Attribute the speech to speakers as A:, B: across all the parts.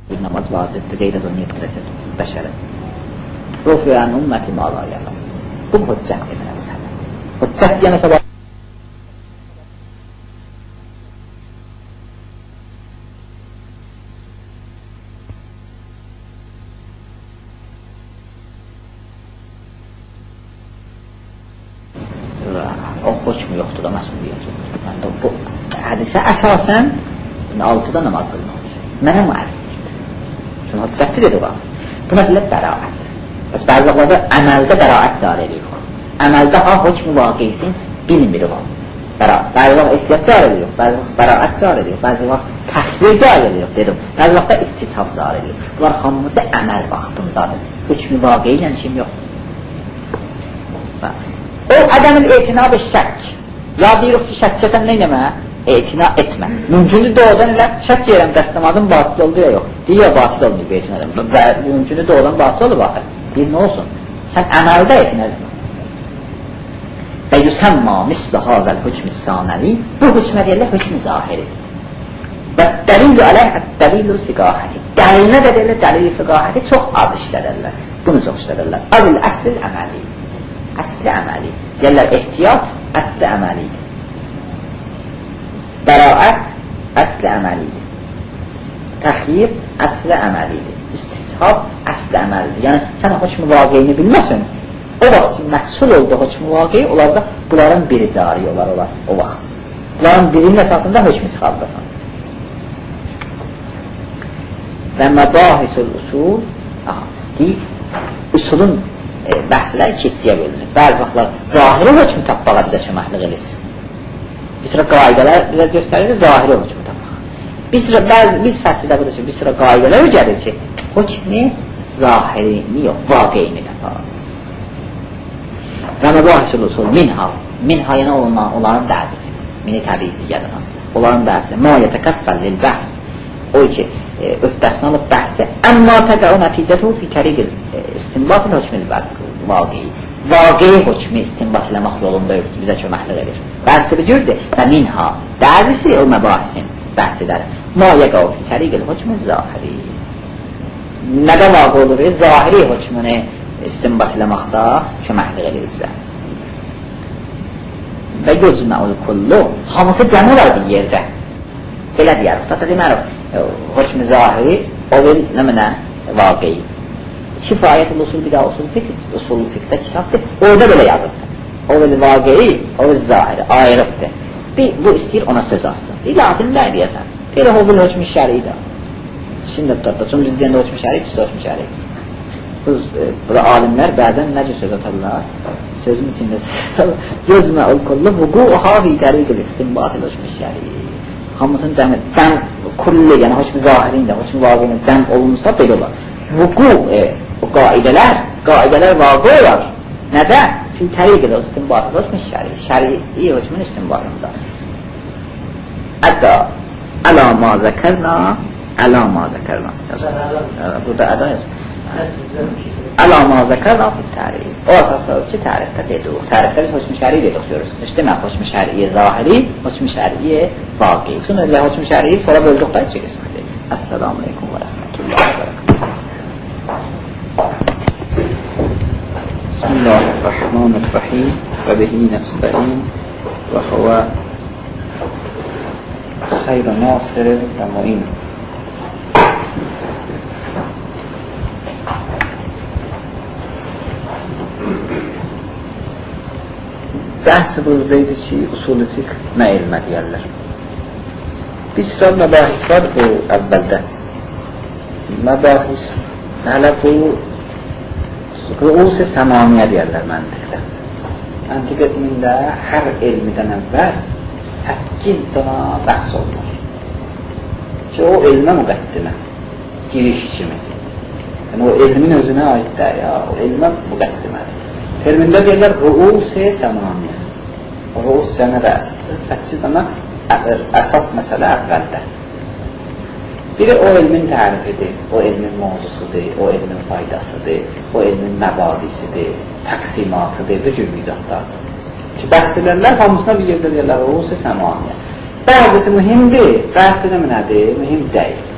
A: bir namaz vacibdir, qeyd az onu yetirəcək bəşərə. Röfiyənin ümməti malayələ. Bu hüccət eminə məsələ. Hüccət deyənə səbəb o hökmü yoxdur da məsuliyyət yoxdur. Yəni bu hədisə əsasən 6-da namaz qılmaq. Mənə müəllifdir. Çünki hüccətli dedi var. Buna deyilək bəraət. Bəs bəzi vaxtlarda əməldə bəraət dar edirik. Əməldə ha hökmü vaqisin bilmir var. Bəzi vaxt ehtiyat dar edirik, bəzi vaxt bəraət dar edirik, bəzi vaxt təxvir dar edirik dedim. Bəzi vaxtda istishab dar edirik. Bunlar hamısı əməl vaxtındadır. Hökmü vaqi ilə işim yoxdur. O adamın etinabı şək. Ya deyirik ki, şək kəsən nə eləmə? Etina etmə. Mümkündür doğudan elə şək yerəm dəstəmadın batıl oldu ya yox. Deyə batıl olmayıb etina edəm. Mümkündür doğudan batıl oldu batıl. Bir nə olsun? Sən əməldə etina edəm. Və yüsəmma misli hazəl hükmü sanəvi. Bu hükmə deyirlər hükmü zahiri. Və dəlilü aləyh dəlilü fiqahəti. Dəlilinə də deyirlər dəlilü fiqahəti çox az işlədərlər. Bunu çox işlədərlər. Azil əsl əməli. Əsl əməli. Deyirlər ehtiyat əsl əməlidir. Bəraət əsl əməlidir. Təxir əsl əməlidir. İstishab əsl əməlidir. Yəni sən hökmü vaqiyini bilməsin. O vaxt məhsul oldu hökmü vaqi, onlarda bunların biri cari olar o vaxt. Bunların birinin əsasında hökmü çıxardasan. Və məbahisul usul deyib, usulun bəhslər iki hissəyə bölünür. Bəzi vaxtlar zahiri hökmü tapmağa bizə köməklik edirsin. Bir sıra qaydələr bizə göstərir ki, zahiri hökmü tapmağa. Biz fəslidə budur ki, bir sıra qaydələr gəlir ki, hökmü zahirini yox, vaqiyini tapmağa. Və məbahisul usul minha yəni onların dərzisi, mini təbiisi gələn. Onların dərsi, ma yətəkəffəl lil bəhs, o ki, öhdəsini alıb bəhsi, əmmə təqəu nəticətu fi təriqil istinbat hökmül vaqi. Vaqi hökmü istinbat eləmək yolunda yoxdur, bizə köməklik edir. Bəhsi bücürdür və minha, dərzisi o məbahisin bəhsidədir. Ma yəqəu fi təriqil hökmü zahiri. Nədə vaqi olur? Zahiri hökmünü istinbat eləməkdə köməklik edir bizə. Və gözməul kullu, hamısı cəm olar bir yerdə. Belə deyərik, tata demərik, hökmü zahiri, o bil nəminə vaqi. Kifayət-ül usul bir daha usul fiqdə kitabdır, orada belə yazıbdır. O bil vaqi, o bil zahiri, ayrıqdır. Bu istəyir ona söz alsın. Lazım nə deyəsən? Belə o bil hökmü şəridir. Şimdi tutaqda, çünki biz deyəndə hökmü şəri, ikisi hökmü şəri. Bu da alimlər bəzən necə söz atarlar? Sözün içində gözməul kullu vuquha fi təriqil istinbat hökmü şəri. Hamısının cəm kulli, yəni hökmü zahirində, hökmü vaqiyində cəm olunsa belə olar. Vuqu, o qaidələr vaqi olar. Nədə? Fi təriqil istinbat hökmü şəri. Şəri hökmün istinbatında. Əda, əla ma zəkərna. Burada əda yazır. Əla ma zəkərna fi tərif. O əsaslar ki, tərifdə dedik. Tərifdə biz hökmü şəri dedik görürsünüz. İşte mən hökmü şəriyə zahiri, hökmü şəriyə vaqi. Sonra ilə hökmü şəriyi sonra böldükdə iki qismdir. Əssalamu aleykum və rəhmətullahi və bərəkatuhu. Bismillahirrahmanirrahim və bihi nəstəin və huvə xeyrə nasirin və mu'in. Bəhs buradaydı ki, usul-i fiqh nə elmə deyərlər. Bir sıra məbahis var bu əvvəldə. Məbahis, hələ bu rüus-i səmaniyə deyərlər məntiqdə. Məntiq elmində hər elmidən əvvəl 8 dana bəhs olunur. Ki o elmə müqəddimə, giriş kimi. Yəni o elmin özünə aiddir ya, o elmə müqəddimədir. Elmində deyirlər rüus-i səmaniyə. Rüus cəmi rəsidir. 8 dana əsas məsələ əvvəldə. Biri o elmin tərifidir, o elmin mövzusudur, o elmin faydasıdır, o elmin məbadisidir, təqsimatıdır, bu cür izahlardır. Ki, bəhs edərlər, hamısına bir yerdə deyirlər, rüus-i səmaniyə. Bəzisi mühimdir, bəhs edəmi nədir? Mühim deyil.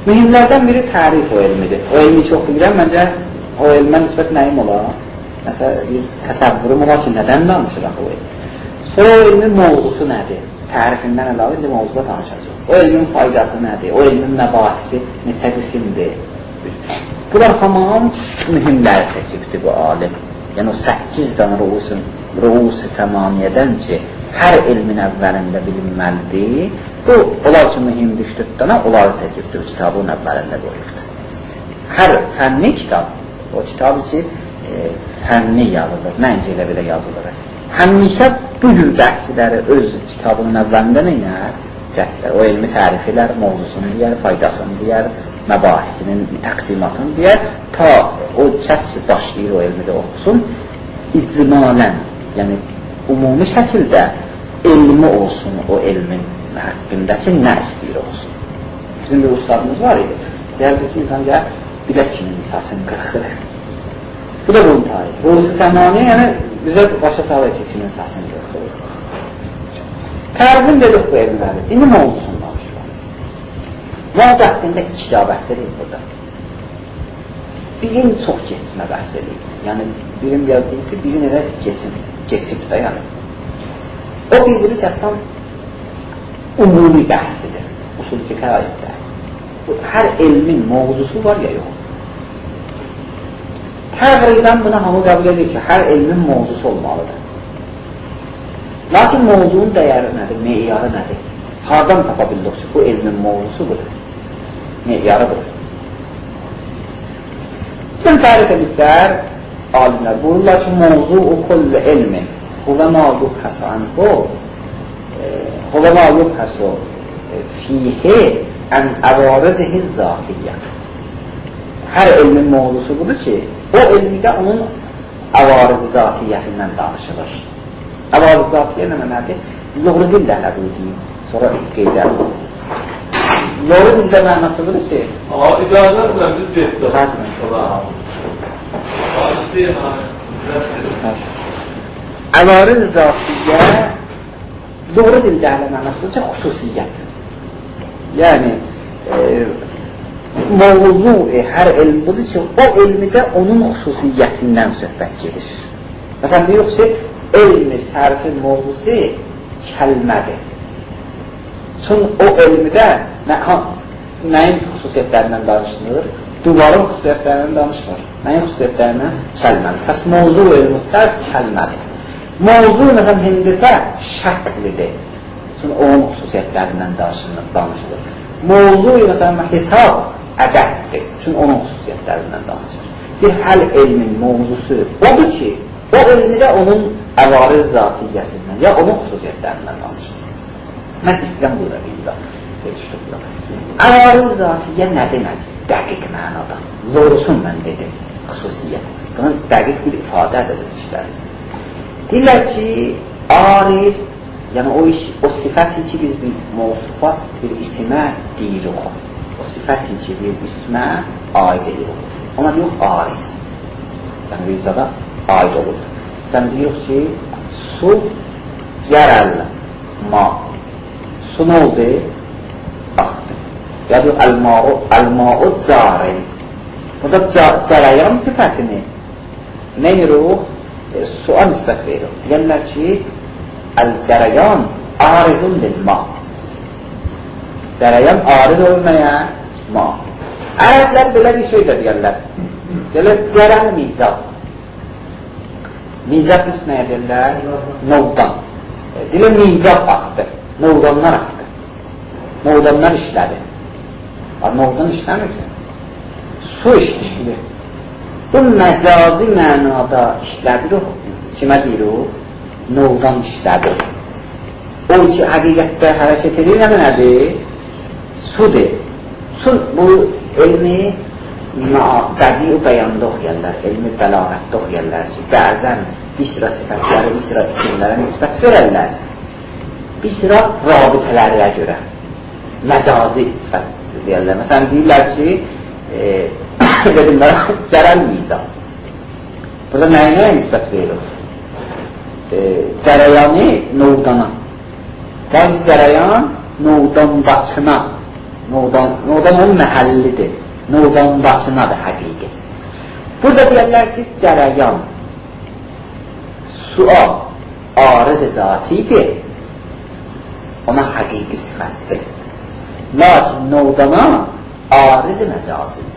A: Mühimlərdən biri tərif o elmidir. O elmi çox bilirəm, məncə o elmə nisbət nəyim olar? Məsələn, bir təsəvvürüm olar ki, nədən danışıraq o elmi? Sonra o elmin mövzusu nədir? Tərifindən əlavə indi mövzuda danışacaq. O elmin faydası nədir? O elmin məbahisi neçə qismdir? Bunlar hamam mühimləri seçibdir bu alim. Yəni o 8 dənə ruus-i səmaniyədən ki, hər elmin əvvəlində bilinməlidir. Bu, onlar üçün mühim düşdür dənə, onları seçibdir, o kitabın əvvəlində qoyubdur. Hər fənni kitab, o kitab ki, fənni yazılır, nəinki elə belə yazılır. Həmişə bu cür bəhsləri öz kitabının əvvəlində neyər? O elmi tərif edər, mövzusunu deyər, faydasını deyər, məbahisinin təqsimatını deyər, ta o kəs başlayır o elmi də oxusun, icmalən, yəni umumi şəkildə elmi olsun o elmin haqqında ki, nə istəyir olsun. Bizim bir ustadımız var idi, deyərdəsi insan gəl, bilək kimin saçını qırxır. Bu da bunun tarih. Rusi səmaniyə, yəni bizə başa salır ki, kimin saçını qırxır. Tərifin dedik bu elmləri, indi mövzusunu danışır. Mövzu haqqında 2 kitab bəhs edir burada. Birin çox geçmə bəhs edir. Yəni, birin biraz deyil ki, birin elə geçib də yəni. O bir-biri kəsdən umumi bəhsidir, usul fikə aiddir. Hər elmin mövzusu var ya yox. Təqribən buna hamı qəbul edir ki, hər elmin mövzusu olmalıdır. Lakin mövzunun dəyəri nədir, meyarı nədir? Hardan tapa bildik ki, bu elmin mövzusu budur, meyarı budur. Bütün tərif ediklər, alimlər buyururlar ki, mövzu o kulli elmin, huvə ma yubhəs anhu, huvə ma yubhəsu fihi ən əvarizihi zafiyyə. Hər elmin mövzusu budur ki, o elmidə onun əvarizi zafiyyətindən danışılır. Əvarizi zafiyyə nə mənədir? Zoğru dildə həbudiyim, sonra qeydə. Zoğru dildə mənası budur ki,
B: İcazət məmnun deyildir.
A: Əvariz zafiyyə doğru dildə hələ mənası budur ki, xüsusiyyət. Yəni, mövzu hər elm budur ki, o elmidə onun xüsusiyyətindən söhbət gedir. Məsələn, deyək ki, elmi sərfin mövzusu kəlmədir. Çünki o elmidə nəyin xüsusiyyətlərindən danışılır? Duvarın xüsusiyyətlərindən danışılır. Nəyin xüsusiyyətlərindən? Kəlmədir. Pəs, mövzu elmi sərf kəlmədir. Mövzu, məsələn, hindisə şəklidir. Çünki onun xüsusiyyətlərindən danışılır. Mövzu, məsələn, hesab ədəddir. Çünki onun xüsusiyyətlərindən danışılır. Bir həl elmin mövzusu odur ki, o elmidə onun əvariz zatiyyəsindən ya onun xüsusiyyətlərindən danışılır. Mən istəyəm burada bir izah. Əvariz zatiyyə nə demək? Dəqiq mənada. Zorusun mən dedim, xüsusiyyət. Bunun dəqiq bir ifadə edilmişlər. Deyirlər ki, ariz, yəni o sifəti ki, biz bir mövsufat, bir isimə deyirik. O sifəti ki, bir ismə aid edirik. Ona yox, ariz. Yəni, bir izada aid olur. Sən deyirik ki, su cərəl ma. Su nə oldu? Axdı. Ya da əl-ma'u cərin. Burada cərəyan sifətini nə yirik? Su'a nisbət veririk. Deyirlər ki, əl-cərəyan arizun lil-ma. Cərəyan ariz olmaya ma. Ərəblər belə bir şey də deyirlər. Deyirlər, cərəl mizab. Mizab üstünə deyirlər, novdan. Deyirlər, mizab axdı. Novdanlar axdı. Novdanlar işlədi. Novdan işləmir ki. Su işləyir. Bu məcazi mənada işlədir. Kimə deyirik? Novdan işlədir. O ki, həqiqətdə hərəkət edir, nə mənədir? Sudur. Su bu elmi qədi-i bəyanda oxuyarlar, elmi bəlağətdə oxuyarlar ki, bəzən bir sıra sifətləri, bir sıra isimlərə nisbət verərlər. Bir sıra rabitələrlə görə məcazi sifət deyərlər. Məsələn, deyirlər ki, dedimlər, cərəl mizab. Burada nəyə nisbət verilir? Cərəyanı novdana. Yəni, cərəyan novdandakına. Nodan onun məhəllidir. Nodandakınadır həqiqi. Burada deyərlər ki, cərəyan, sual, arız-ı zatidir, ona həqiqi sifətdir. Lakin nodana arız-ı məcazidir.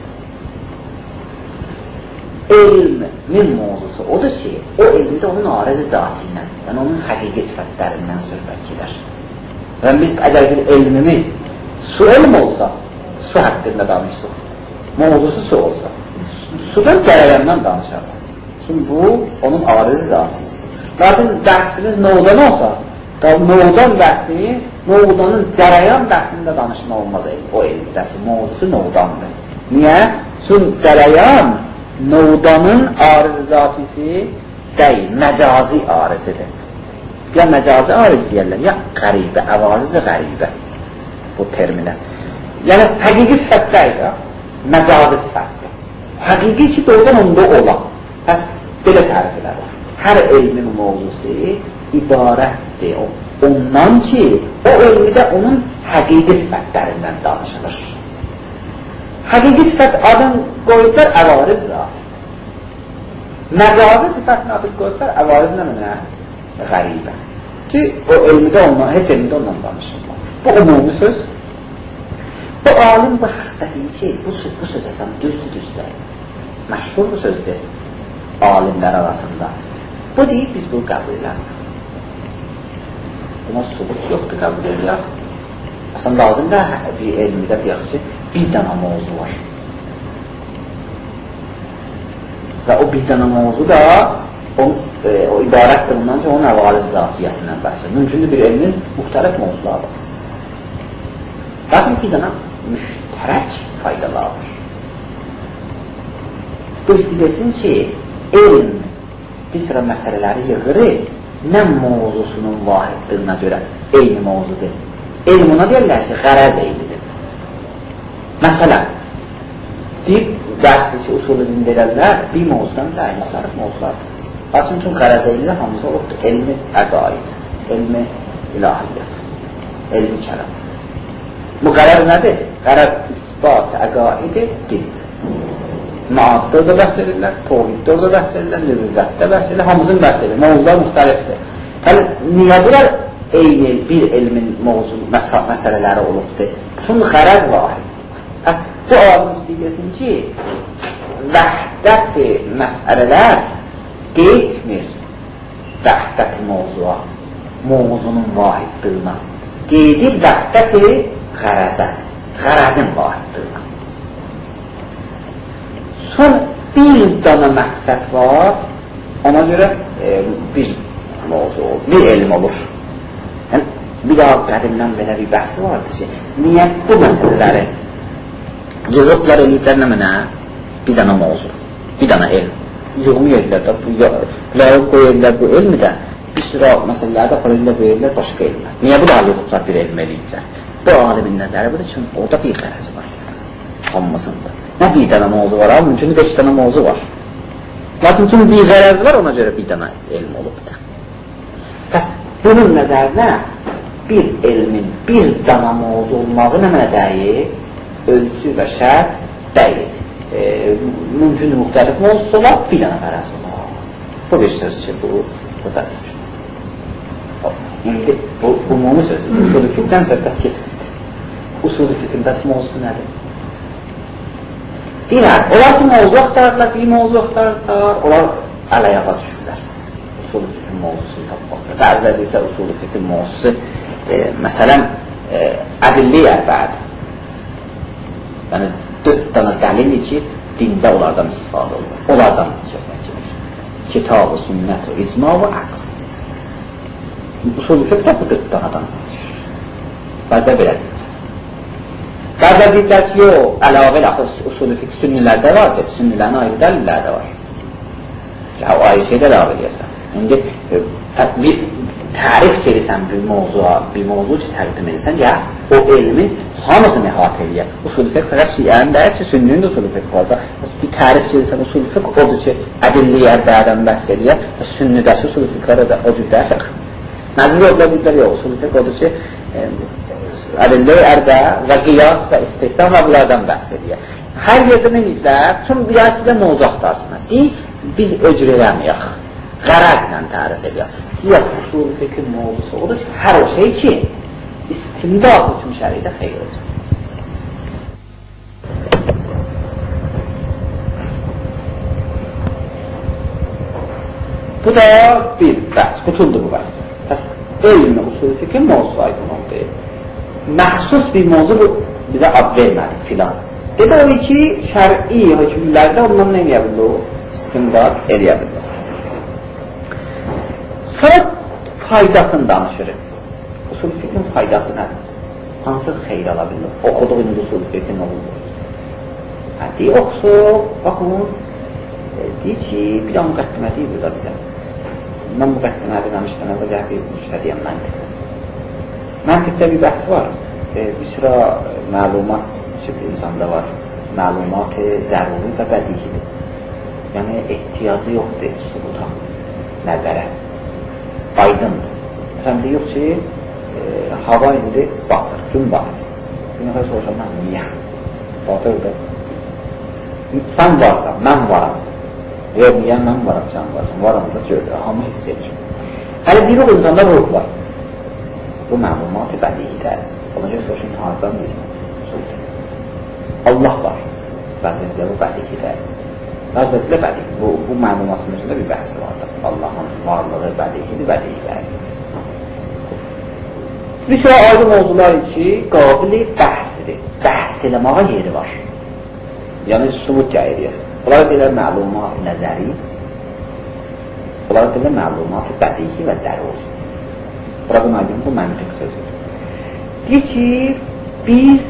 A: Elmin mövzusu odur ki, o elmdə onun arız-ı zatindən, yəni onun həqiqi sifətlərindən söhbət gedər. Yəni biz əgər bir elmimiz su elm olsa, su haqqında danışsaq, mövzusu su olsa, sudan cərəyandan danışar. Şimdi bu, onun arız-ı zatisidir. Lakin dərsimiz nodan olsa, nodan dərsi, nodanın cərəyan dərsində danışma olmaz o elmi dərsi, mövzusu nodandır. Niyə? Çünki cərəyan nodanın arız-ı zatisi deyil, məcazi arızıdır. Ya məcazi arız deyərlər, ya qəribə, əvarız-ı qəribə bu terminə. Yəni, həqiqi sifət deyil, məcazi sifətdir. Həqiqi ki, doğrudan onda olan. Bəs, belə tərif elədir. Hər elmin mövzusu ibarətdir ondan ki, o elmidə onun həqiqi sifətlərindən danışılır. Həqiqi sifət adın qoyublar əvariz zat. Məcazi sifətin adın qoyublar əvariz nə? Qəribə. Ki, o elmidə ondan, heç elmidə ondan danışılmaz. Bu umumi söz. Bu alim bu haqda deyir ki, bu söz əsən düzdür. Məşhur bu sözdür alimlər arasında. Bu deyib, biz bunu qəbul eləmirik. Buna subut yoxdur, qəbul edirlər. Əsən lazımdır bir elmidə deyək ki, bir dənə mövzu var. Və o bir dənə mövzu da o ibarətdir bundan ki, onun əvariz zatiyyəsindən bəhsdir. Mümkündür bir elmin müxtəlif mövzuları var. Lakin bir dənə müştərək faydalardır. Bu istəyirsin ki, elm bir sıra məsələləri yığırır, nə mövzusunun vahidliyinə görə eyni mövzudur. Elm ona deyirlər ki, qərəz eynidir. Məsələn, deyib, dərsi ki, usulü dindirərlər, bir mövzudan da müxtəlif mövzulardır. Lakin üçün qərəz eynidir, hamısı olubdur. Elmi əqaid, elmi ilahiyyat, elmi kəlam. Bu qərəz nədir? Qərəz isbat əqaidi dindir. Maadda orada bəhs edirlər, tohiddə orada bəhs edirlər, nüvvətdə bəhs edirlər, hamısını bəhs edirlər. Mövzular müxtəlifdir. Hələ niyə bunlar eyni bir elmin məsələləri olubdur? Çünki qərəz vahid. Bu alim istəyirsin ki, vəhdət-i məsələlər qeydmir vəhdət-i mövzuğa, mövzunun vahidliyinə. Qeydir vəhdət-i qərəzə, qərəzin vahidliyinə. Son bir dana məqsəd var, ona görə bir mövzu olur, bir elm olur. Yəni, bir daha qədimdən belə bir bəhsi vardır ki, niyə bu məsələləri yığıblar eləyiblər nə? Bir dana mövzu, bir dana elm. Yığımı edirlər də, layıq qoyurlar bu elmi də, bir sıra məsələləri də qoyurlar, qoyurlar başqa elmlər. Niyə bu daha yığıblar bir elm eləyiblər? Bu alimin nəzəri budur ki, orada bir qərəz var, hamısında. Nə bir dənə mövzu var, mümkün 5 dənə mövzu var. Lakin tüm bir qərəz var, ona görə bir dənə elm olubdur. Bəs bunun nəzərinə bir elmin bir dənə mövzu olmağı nə mənə deyir? Ölçü və şərt deyil. Mümkün müxtəlif mövzusu var, bir dənə qərəz olar. Bu bir söz ki, bu da. İndi bu ümumi sözdür. Usulü fiqdən söhbət keçmişdir. Usulü fiqin bəs mövzusu nədir? Deyirlər, onlar ki, mövzu axtarırlar, bir mövzu axtarırlar, onlar əl-ayağa düşürlər. Usulü fiqin mövzusunu tapmaqdır. Bəzilər deyirlər, usulü fiqin mövzusu, məsələn, ədilli ərbədir. Yəni, 4 dənə dəlildir ki, dində onlardan istifadə olur. Onlardan söhbət gedir. Kitab-ı, sünnət-ı, icma və əql. Usulü fiqdə bu 4 dənədən. Bəzilər belə deyir. Bəzilər deyirlər ki, yox, əlavə ilə usulü fiqh sünnilərdə vardır, sünnilərin ayrı dəlillərdə var. O ayrı şeydə əlavə edirsən. İndi bir tərif verirsən bir mövzuya, bir mövzu ki, təqdim edirsən, ya o elmin hamısını əhatə edir. Usulü fiqh fəqət şiənin deyir ki, sünninin də usulü fiqh var da. Bir tərif verirsən, usulü fiqh odur ki, ədilli ərbədən bəhs edir, sünnidəsi usulü fiqhlərə də o cür deyir. Nəzir yollar deyirlər, yox, usulü fiqh odur ki, ədillə, ərdə və qiyas və istihsan və bunlardan bəhs edir. Hər yerdə nə deyirlər? Tüm qiyasıda mövzu axtarsınlar. Biz öcür eləməyək, qərəqlə tərif edək. Qiyas usul fikir mövzusu odur ki, hər o şey ki, istimdad hüküm şəridə xeyirdir. Bu da bir bəhs, qutuldu bu bəhs. Pəs, elmi usul fikir mövzusu aydın oldu. Məxsus bir mövzu bu, bizə ad vermədik filan. Dedi o ki, şəri hökümlərdə ondan nə eləyə bildi o? İstimdad eləyə bildi. Sonra faydasını danışırıq. Usul fikrin faydası nədir? Hansı xeyr ala bilir? Oxuduğunuz usul fikrin olur. Deyir, oxusuq, baxın, deyir ki, bir də müqəddimə deyir burada bizə. Mən müqəddimə deməmişdən əvvəl bir müştədiyəm məntiqdə. Məntiqdə bir bəhs var. Bir sıra məlumat insanda var. Məlumat-ı zəruri və bədihidir. Yəni, ehtiyacı yoxdur sübuta, nəzərə. Aydındır. Məsələn, deyir ki, hava indi batır, gün batır. Günə xəy soruşanlar, niyə? Batırdır. Sən varsan, mən varam. Yox, niyə mən varam, sən varsan, varam da görür, hamı hiss edir. Hələ bir o insanda ruh var. Bu məlumat-ı bədihidir. Ona görə soruşun, hardan bilsin? Allah var. Bəzəklə bu bədihidir. Bəzəklə bədihidir. Bu məlumatın üzrində bir bəhsi vardır. Allahın varlığı bədihidir, bədihidir. Bir sıra ayrı mövzular ki, qabili bəhsidir. Bəhs eləməyə yeri var. Yəni, sübut gəyirir. Bunlar deyilər məlumat-ı nəzəri, bunlar deyilər məlumat-ı bədihi və dərur. Burada məlumat bu məntiq sözüdür. Deyir ki, biz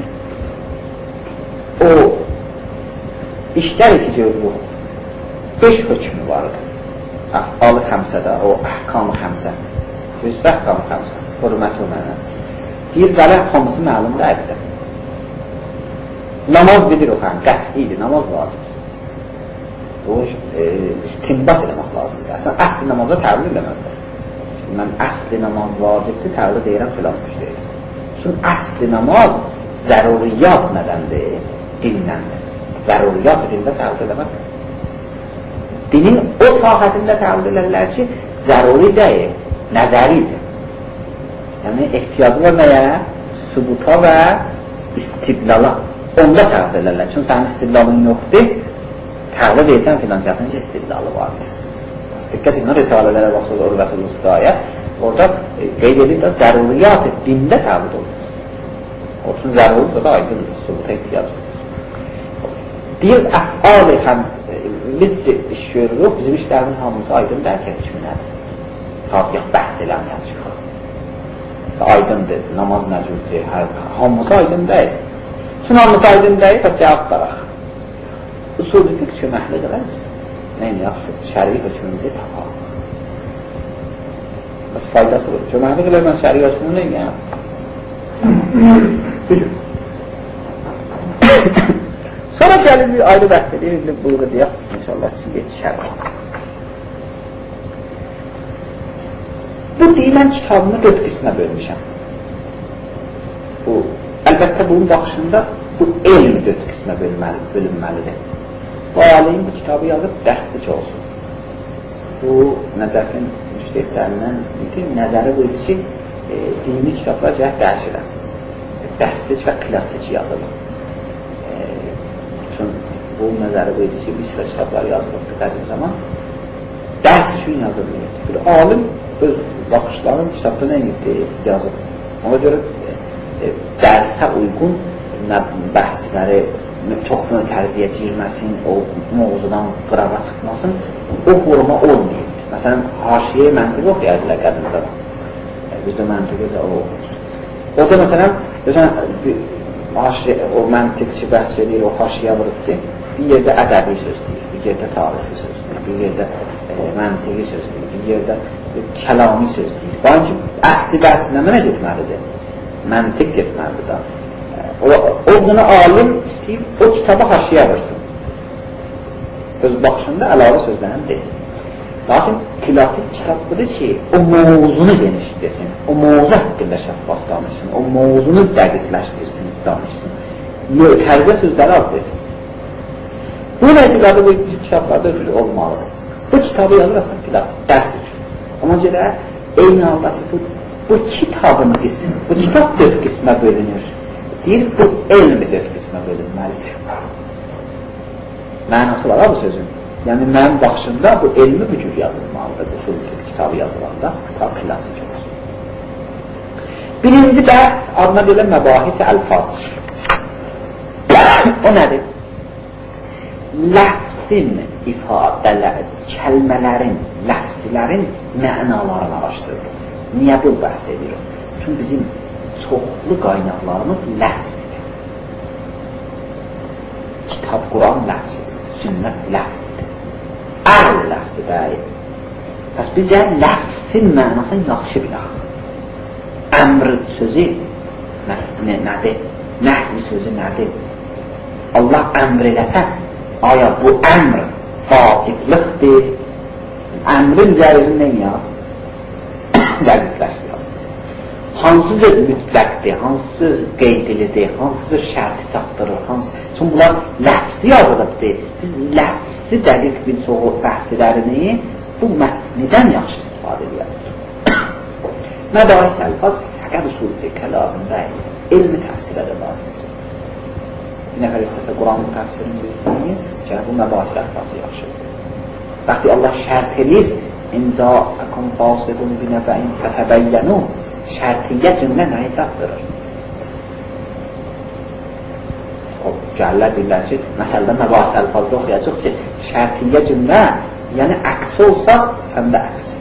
A: o işlər ki görürük, 5 hökmü vardır. Əf'al-ı xəmsədə, o əhkam-ı xəmsə, yüzdə əhkam-ı xəmsə, hürmət-ı mənə. Deyir, bələ hamısı məlum dəqiqdir. Namaz bilir o xəm, qətidir, namaz vacibdir. O, istimbat eləmək lazımdır. Əslən, əsli namaza təvil eləməkdir. Mən əsli namaz vacibdir, təvil deyirəm, filanmış deyirəm. Çünki əsli namaz zəruriyyat nədəndir? Dinləndir. Zəruriyyat dində təvil eləməkdir. Dinin o sahətində təvil elərlər ki, zəruri deyil, nəzəridir. Yəni, ehtiyacı var nəyə? Sübuta və istidlala. Onda təvil elərlər. Çünki sənin istidlalın yoxdur, təvil deyilsən filancatın ki, istidlalı vardır. Diqqət edin, risalələrə baxsız, Urvətul Ustaya, orada qeyd edib də zəruriyyat dində təvil olur. Olsun, zəruriyyat da aydındır, sübuta ehtiyacı. Deyir, əf'al-ı xəm, biz iş görürük, bizim işlərimiz hamısı aydın dərk etmişmi nədir? Tabiyyat bəhs eləməyən çıxır. Aydındır, namaz məcuddur, hamısı aydın deyil. Çünki hamısı aydın deyil, bəs cavab qaraq. Usul-i fiqh köməkli qədərdir. Neyini yaxşı, şəri hökmümüzü tapaq. Bəs faydası olur. Köməkli qədər mən şəri hökmünü neyini? Bilin. Sonra gəlin bir ayrı bəhs edir, bir buyruq deyək, inşallah ki, yetişər. Bu deyilən kitabını 4 qismə bölmüşəm. Əlbəttə, bunun baxışında bu elm 4 qismə bölünməlidir. Bu alim bu kitabı yazıb dəstlik olsun. Bu, Nəcəfin müştəhidlərindən nəzəri bu ki, dini kitablar cəhət dəyişirəm. Dəstlik və klassik yazılır. Bu nəzəri bu ki, bir sıra kitablar yazılır qədim zaman dərs üçün yazılır. Bir alim öz baxışların kitabda nə yazır? Ona görə dərsə uyğun bəhsləri çox tərbiyə girməsin, o mövzudan qırağa çıxmasın, o forma olmayır. Məsələn, haşiyə məntiq oxuyardılar qədim zaman. Bizdə məntiqə də o oxuyur. Orada məsələn, o məntiqçi bəhs edir, o haşiyə vurubdur. Bir yerdə ədəbi söz deyir, bir yerdə tarixi söz deyir, bir yerdə məntiqi söz deyir, bir yerdə kəlami söz deyir. Bax ki, əsli bəhsinə mənə getməlidir, məntiq getməlidir da. O bunu alim istəyib, o kitabı haşiyə vursun. Öz baxışında əlavə sözlərini desin. Lakin klasik kitap budur ki, o mövzunu genişlesin, o mövzu hakkında şəffaf danışsın, o mövzunu dəqiqləşdirsin, danışsın. Tərzə sözləri az desin. Bu nəticədə bu kitablarda ötürü olmalıdır. Bu kitabı yazırsan klasik, dərs üçün. Ona görə eyni halda ki, bu kitabın qismi, bu kitab 4 qismə bölünür. Deyir, bu elmi 4 qismə bölünməlidir. Mənası var bu sözün. Yəni, mənim baxışımda bu elmi bu cür yazılmalıdır. Usul kitabı yazılanda kitab klasik olur. Birinci dərs adına belə məbahis əlfaz. O nədir? Ləfsin ifadələr, kəlmələrin, ləfslərin mənalarını araşdırırıq. Niyə bu bəhs edirik? Çünki bizim çoxlu qaynaqlarımız ləfsdir. Kitab, Quran ləfsidir, sünnət ləfsidir, əhl ləfsidir. Bəs bizə ləfsin mənasını yaxşı bilək. Əmr sözü nədir? Nəhvi sözü nədir? Allah əmr eləsə, aya bu əmr fasiqlıqdır. Əmrin zərrindən ya dəqiqləşdir. Hansı söz mütləqdir, hansı söz qeydilidir, hansı söz şərti çatdırır, çünki bunlar ləfsi yazılıbdır. Biz ləfsi dəqiq bir soğuk bəhsilərini bu mətnidən yaxşı istifadə edirik. Mədahis əlfaz fəqət usul-i kəlamında elmi təfsirə də lazımdır. Bir nəfər istəsə Quranın təfsirini bilsin ki, bu mədahis əlfazı yaxşıdır. Bəxti Allah şərt edir, İnca əkum fasidun binəbəyin fətəbəyyənu şərtiyyə cümlə nəyi çatdırır? Gəllər deyirlər ki, məsələdə məbahis əlfazda oxuyacaq ki, şərtiyyə cümlə, yəni əksi olsa, səndə əksi.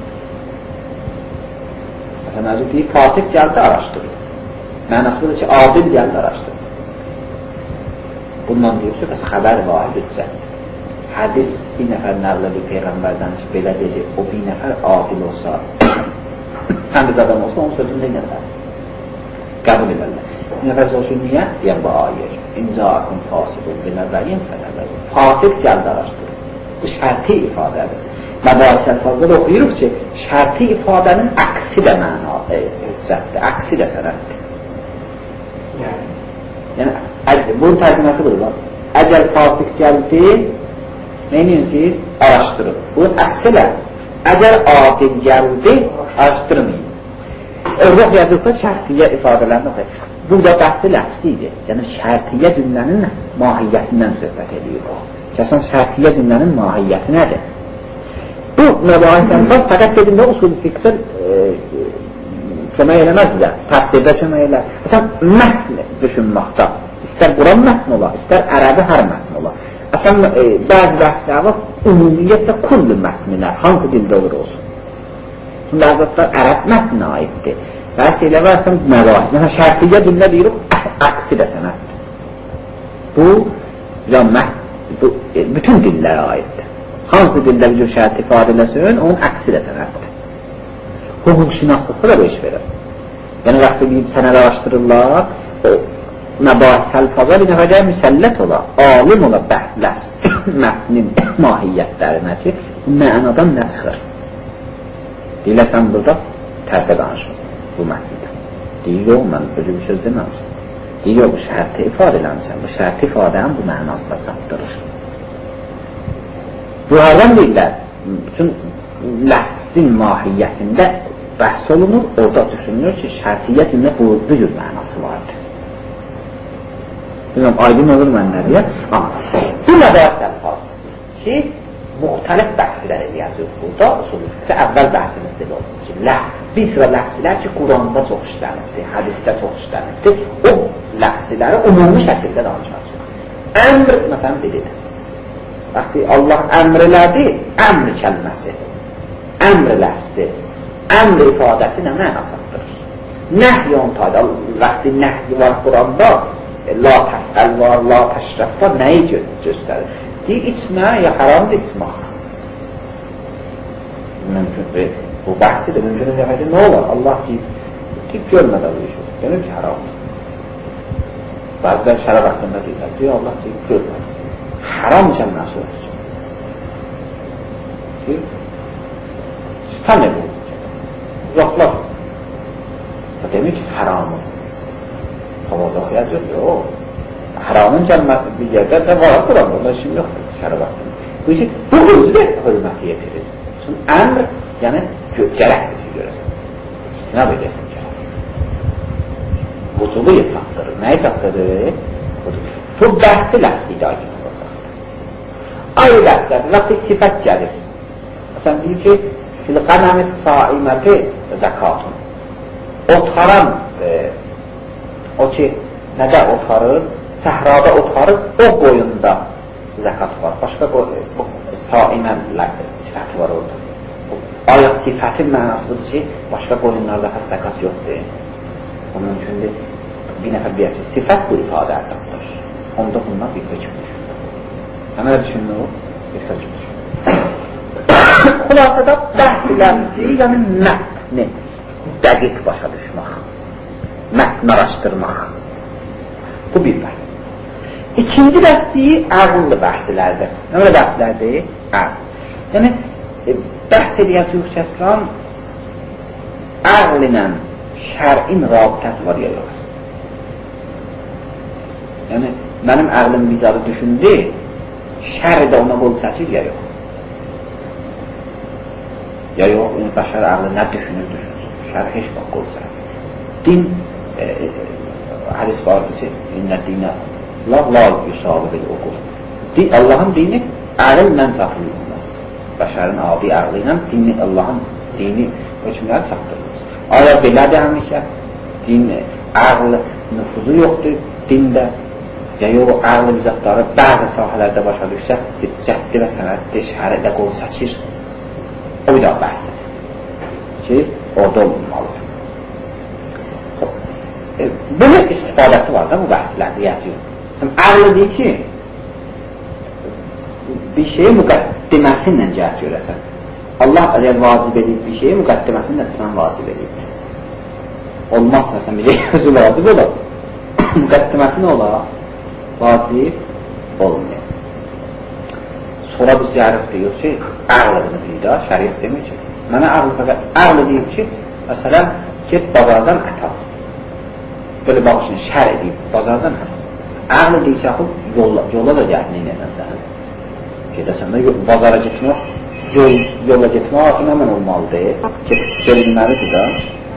A: Məsələn, özü deyir, fasik gəldi, araşdırır. Mənası budur ki, adil gəldi, araşdırır. Bundan deyir ki, xəbər vahid üccətdir. Hədis bir nəfər nəvlə bir Peyğəmbərdən ki, belə dedi, o bir nəfər adil olsa, həmiz adam olsa, onun sözündə nəfər qəbul edərlər. Bir nəfər olsun, niyə? Deyən bu ayır. İncəakun fasidun binəbəyin fədəbəyin. Fasid gəldi, araşdırır. Bu şərti ifadədir. Mədahis əlfazda da oxuyuruq ki, şərti ifadənin əksi də mənadır, hüccətdir, əksi də sənətdir. Yəni, bunun tərcüməsi budur. Əgər fasik gəldi, neyiniz? Araşdırın. Bunun əksi də, əgər adil gəldi, araşdırmayın. Orada yazılsa şərtiyyə ifadələrini oxuyur. Burada bəhsi ləfsi idi. Yəni, şərtiyyə cümlənin mahiyyətindən söhbət edir. Kəsən şərtiyyə cümlənin mahiyyəti nədir? Bu, məbahis əlfaz fəqət dedimdə usul-i fiqhdə kömək eləməz bizə, təfsirdə kömək eləməz. Məsələn, mətn düşünməkdə, istər Quran mətn ola, istər ərəbi hər mətn ola. Məsələn, bəzi bəhslər var, ümumiyyətlə kullu mətnlər, hansı dildə olur olsun. Şimdi əzətlər ərəb mətninə aiddir. Bəzi elə varsan məbahis. Məsələn, şərtiyyə cümlə deyirik, əksi də sənətdir. Bu, bütün dillərə aiddir. Hansı dildə bir şərt ifadə eləsin, onun əksi də sənətdir. Hüquq-şinaslıqda da bu iş verir. Yəni, vaxtı bir sənədə araşdırırlar, məbahis əlfaza bir nəfəqə müsəllət ola, alim ola bəhləfs, mətnin mahiyyətlərinə ki, mənadan nə çıxır? Deyiləsən burada tərsə danışmasın bu mətnidə. Deyir, yox, mən özü bir söz deməmişim. Deyir, yox, bu şərti ifadə eləmişəm, bu şərti ifadəni bu mənasında çatdırır. Bunlardan deyirlər, bütün ləfsin mahiyyətində bəhs olunur, orada düşünülür ki, şərtiyyətində bu cür mənası vardır. Bilməm, aydın olur mənlərə. Bu mədahis əlfazdır ki, müxtəlif bəhslər eləyəcək burada, usulü fiqhdə əvvəl bəhsimizdə də olur ki, bir sıra ləfsilər ki, Quranda çox işlənibdir, hədisdə çox işlənibdir, o ləfsləri umumi şəkildə danışacaq. Əmr, məsələn, dilidir. Vaxtı Allah əmr elədi, əmr kəlməsi, əmr ləfsi, əmr ifadəsi nə mənə çatdırır? Nəhy on tayda, vaxtı nəhy var Quranda, la təfəl var, la təşrəf var, nəyi göstərir? Deyir, içmə, ya haramdır içmək. Mümkün, bu bəhsidir, mümkün edəmədir, nə olar? Allah deyib, görmədə bu iş olur, denir ki, haramdır. Bəzilər şərab haqqında deyirlər, deyir, Allah deyib, görmədə. Haram kəlməsi olur. tutan ne bu? Uzaklar. Demek ki haramı. Havada yazıyor. O haramın gelmesi bir yerde de var. Burada şimdi yok. Şarabatın. Bu için bu özü de hürmeti yetirir. Çünkü emr yani gerek görürsen. İstinab edersin gerek. Huzulu yetlaktırır. Neyi taktırır? Bu bahsi lafzıydı acı olacaq. Ayrı lafzlar, lafzı sifət gəlir. Məsələn, deyir ki, fil-qanəmi saiməti zəkatun. Otaran, o ki, nədə otarır? Səhrada otarır, o boyunda zəkat var. Başqa saimən sifəti var orada. Ayaq sifətin mənasıdır ki, başqa boyunlarda zəkat yoxdur. Onun üçündür, bir nəfər deyəsi, sifət bu ifadə əsabdır. Onda bundan bir hüküm düşünür. Həmə düşünür o, bir hüküm düşünür. Xülasədə bəhsləmsi, yəni mətni dəqiq başa düşmək, mətni araşdırmaq. Bu bir bəhs. İkinci bəhsliyi əqllı bəhslərdir. Nə belə bəhslərdir? Əql. Yəni, bəhs edən Türkçəsindən əql ilə şərin rabitəsi var ya yox. Yəni, mənim əqlim vizadı düşündü, şər də ona qol çəkir ya yox. Ya yox, bəşər əqli nə düşünür, şər heç bax qol çəkir. Din, hədis vardır ki, inə dinə la yusalı bil oqul. Allahın dini əqillə təxil olmaz. Bəşərin adi əqli ilə Allahın dini hökmləri çatdırılır. Aya belədir həmişə, din, əql nüfuzu yoxdur dində. Ya yox, əql bizatları bəzi sahələrdə başa düşsə, cəhdi və sənətdir, şəhərdə qol çəkir. O bir daha bəhsdir ki, orada olunmalıdır. Bunun istifadəsi var da bu bəhslərdə yazıyor. Əql deyir ki, bir şeyi müqəddiməsinlə cəhət görəsən. Allah əgər vacib edib bir şeyi müqəddiməsinlə tutan vacib edib. Olmaz, məsələn, bir özü vacib olar. Müqəddiməsi nə olar? Vacib olmuyor. Sonra biz yarıq deyir ki, əqlını deyir də, şəriət demir ki. Mənə əql deyir ki, məsələn, get bazardan ət al. Böyle baxışın, şər edib, bazardan ət al. Əql deyir ki, yola da cəhətliyin edən sənə. Gedəsən də bazara getmək, yola getmək artıq həmən olmalıdır. Gelinməlidir də.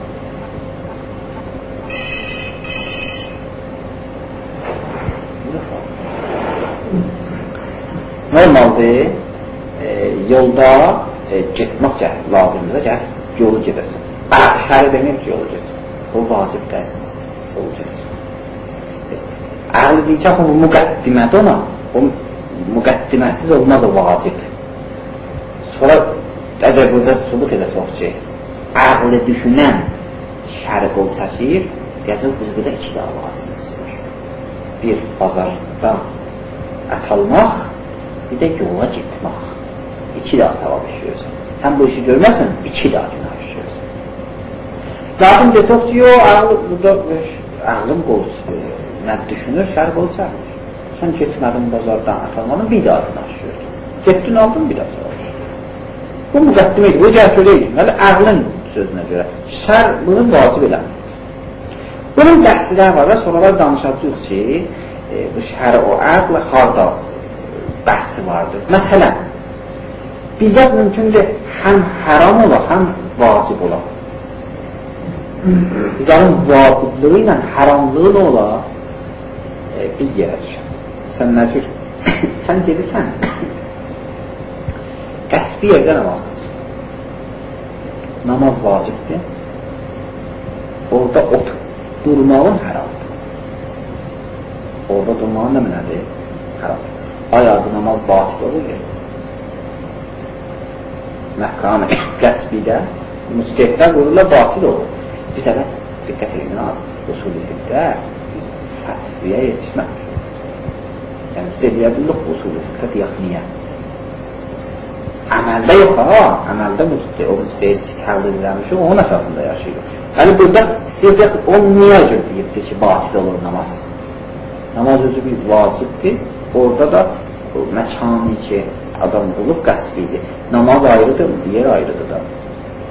A: Normaldir, yolda getmək lazımdır, yolu gedərsən. Şəri demir ki, yolu gedir. O vacibdir, yolu gedir. Əql deyir ki, bu müqəddimədir ona, o müqəddiməsiz olmaz o vacib. Sonra əgər burada subut edəsək ki, əqli düşünən şəri qol çəkir, deyəcək, biz burada iki daha vacibimizdir. Bir, bazarda ət almaq, bir də yola getmək. İki daha savab işləyirsən. Sən bu işi görməsən, iki daha günah işləyirsən. Lakin desək ki, əqlim qol nə düşünür, şər qol çəkir. Sən getmədin bazardan ət almanın, bir daha günah işləyirsən. Getdin, aldın, bir daha savab işləyirsən. Bu müqəddim edir, bu cəhət öyle edir. Əqlin sözünə görə. Şər bunu vacib eləmir. Bunun bəhsilər var və sonralar danışacaq ki, bu şəri o əql harda bəhsi vardır. Məsələn, bizət mümkündür həm haram ola, həm vacib ola. Bizərin vacibliği ilə haramlığı da ola, bir yerə düşər. Sən nə cür? Sən gedirsən, qəsbi yerdə namaz qılsın. Namaz vacibdir. Orada durmağın haramdır. Orada durmağın nə mənədir? Haramdır. Ayağı namaz batıl olur ya. Məhkam-ı qəsbidə müstəhlər qururlar batıl olur. Biz hələ diqqət edin, usulü-fiqdə biz fətviyə yetişmək. Yəni, siz eləyə bildik usulü-fiqdə deyəxniyə. Əməldə yox, əməldə o müstəhil təqdir edilmiş, onun əsasında yaşayır. Yəni, burada istəyək, o niyə görə deyibdir ki, batıl olur namaz? Namaz özü bir vacibdir. Orada da məkanı ki, adam olub qəsbidir. Namaz ayrıdır, yer ayrıdır da.